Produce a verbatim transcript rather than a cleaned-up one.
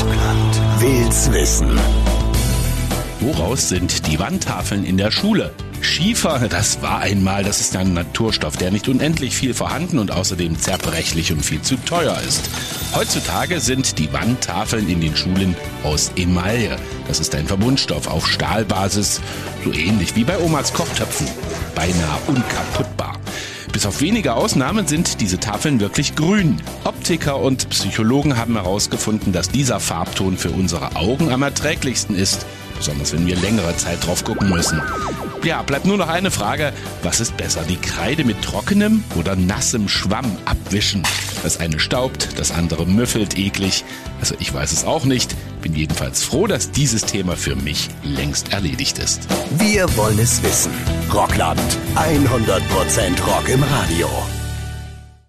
will's wissen. Woraus sind die Wandtafeln in der Schule? Schiefer, das war einmal, das ist ein Naturstoff, der nicht unendlich viel vorhanden und außerdem zerbrechlich und viel zu teuer ist. Heutzutage sind die Wandtafeln in den Schulen aus Emaille. Das ist ein Verbundstoff auf Stahlbasis, so ähnlich wie bei Omas Kochtöpfen. Beinahe unkaputtbar. Bis auf wenige Ausnahmen sind diese Tafeln wirklich grün. Optiker und Psychologen haben herausgefunden, dass dieser Farbton für unsere Augen am erträglichsten ist. Besonders wenn wir längere Zeit drauf gucken müssen. Ja, bleibt nur noch eine Frage. Was ist besser, die Kreide mit trockenem oder nassem Schwamm abwischen? Das eine staubt, das andere müffelt eklig. Also ich weiß es auch nicht. Bin jedenfalls froh, dass dieses Thema für mich längst erledigt ist. Wir wollen es wissen. Rockland. hundert Prozent Rock im Radio.